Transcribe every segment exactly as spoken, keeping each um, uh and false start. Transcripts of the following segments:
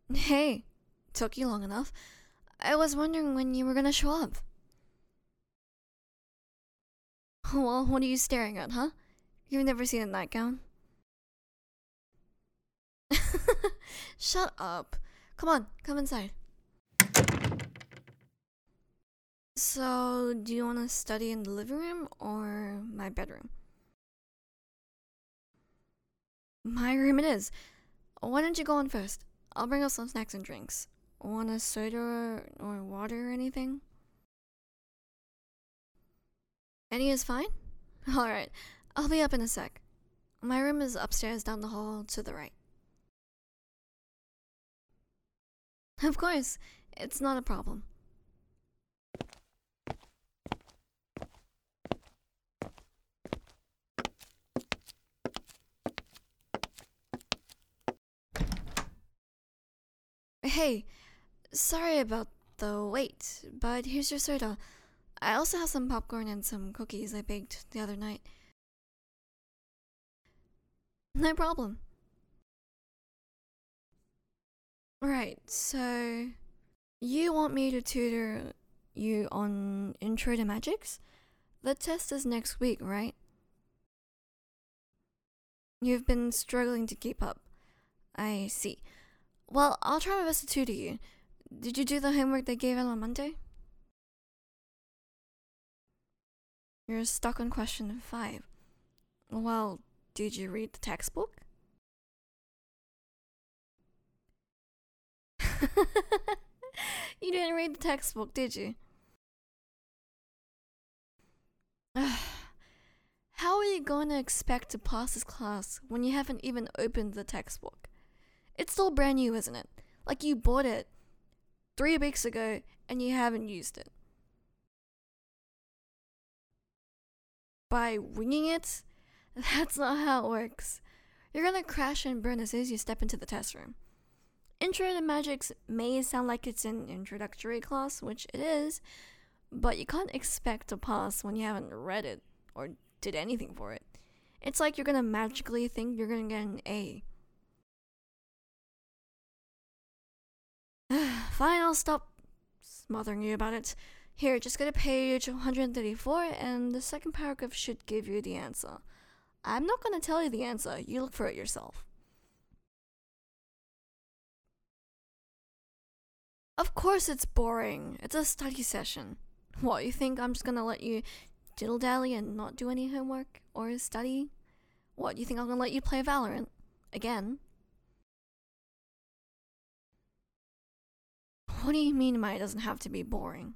Hey, took you long enough. I was wondering when you were gonna show up. Well, what are you staring at, huh? You've never seen a nightgown? Shut up. Come on, come inside. So, do you want to study in the living room or my bedroom? My room it is. Why don't you go on first? I'll bring us some snacks and drinks. Want a soda or water or anything? Any is fine? Alright, I'll be up in a sec. My room is upstairs down the hall to the right. Of course, it's not a problem. Hey, sorry about the wait, but here's your soda. I also have some popcorn and some cookies I baked the other night. No problem. Right, so you want me to tutor you on Intro to Magics? The test is next week, right? You've been struggling to keep up. I see. Well, I'll try my best to tutor you. Did you do the homework they gave out on Monday? You're stuck on question five. Well, did you read the textbook? You didn't read the textbook, did you? How are you going to expect to pass this class when you haven't even opened the textbook? It's still brand new, isn't it? Like you bought it three weeks ago and you haven't used it. By winging it? That's not how it works. You're gonna crash and burn as soon as you step into the test room. Intro to Magics may sound like it's an introductory class, which it is, but you can't expect to pass when you haven't read it or did anything for it. It's like you're gonna magically think you're gonna get an A. Fine, I'll stop smothering you about it. Here, just go to page one hundred thirty-four, and the second paragraph should give you the answer. I'm not gonna tell you the answer, you look for it yourself. Of course it's boring. It's a study session. What, you think I'm just gonna let you diddle dally and not do any homework or study? What, you think I'm gonna let you play Valorant? Again? What do you mean by it doesn't have to be boring?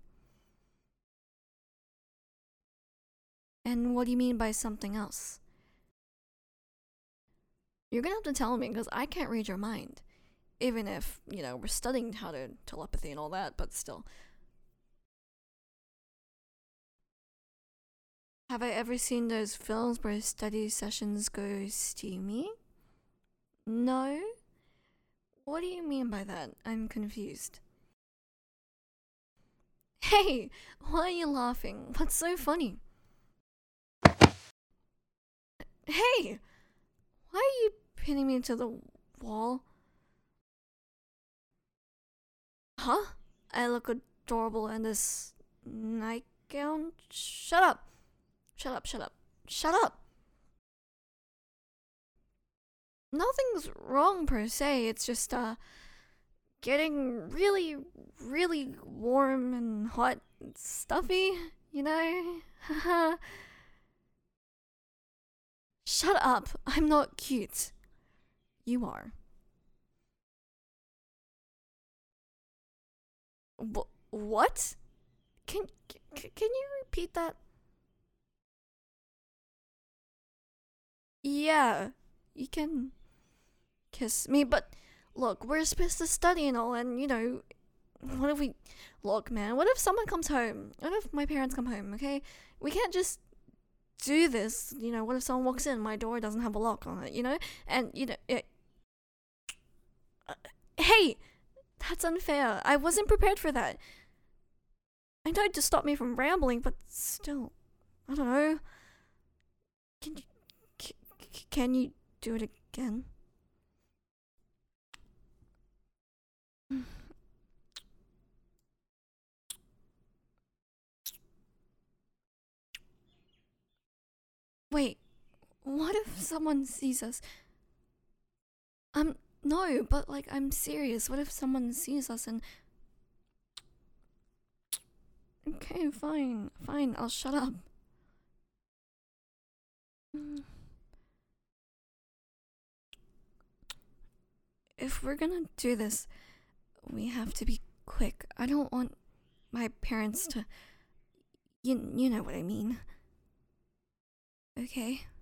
And what do you mean by something else? You're gonna have to tell me because I can't read your mind. Even if, you know, we're studying how to telepathy and all that, but still. Have I ever seen those films where study sessions go steamy? No? What do you mean by that? I'm confused. Hey, why are you laughing? What's so funny? Hey! Why are you pinning me to the wall? Huh? I look adorable in this nightgown? Shut up! Shut up, shut up, shut up! Nothing's wrong per se, it's just, uh, getting really, really warm and hot and stuffy, you know? Shut up, I'm not cute. You are. Wh- what? Can, c- can you repeat that? Yeah, you can kiss me, but look, we're supposed to study and all, and you know, what if we. Look, man, what if someone comes home? What if my parents come home, okay? We can't just do this, you know, what if someone walks in, my door doesn't have a lock on it, you know? And, you know, it, uh, hey, that's unfair. I wasn't prepared for that. I know to stop me from rambling, but still, I don't know. Can you, c- c- can you do it again? Wait, what if someone sees us? Um, no, but like, I'm serious. What if someone sees us and. Okay, fine, fine, I'll shut up. Mm. If we're gonna do this, we have to be quick. I don't want my parents to. You, you know what I mean. Okay?